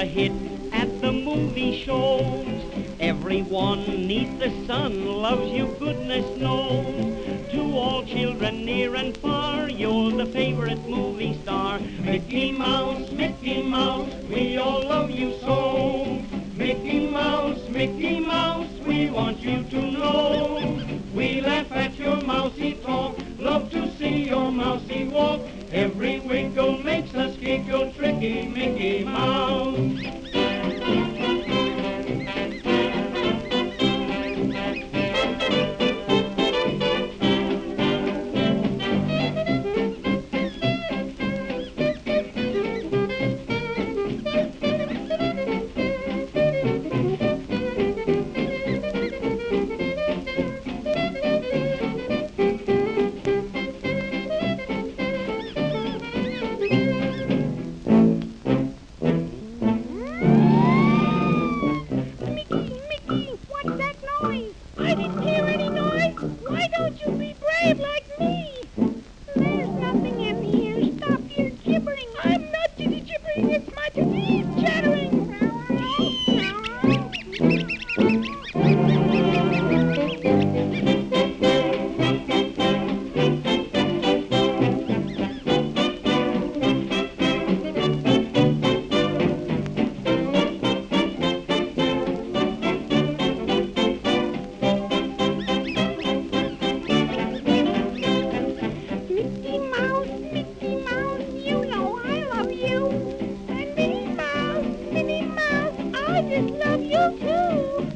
hit at the movie shows. Everyone neath the sun loves you, goodness knows. To all children near and far, you're the favorite movie star. Mickey Mouse, we all love you so. Mickey Mouse, we want you to know. We laugh at your mousy talk, love to see your mousy walk. Every wiggle makes us giggle, tricky Mickey Mouse. I didn't hear any noise. Why don't you be brave like me? There's nothing in here. Stop your gibbering. I'm not gibbering. It's my disease chattering. Mickey Mouse, you know I love you. And Minnie Mouse, I just love you too.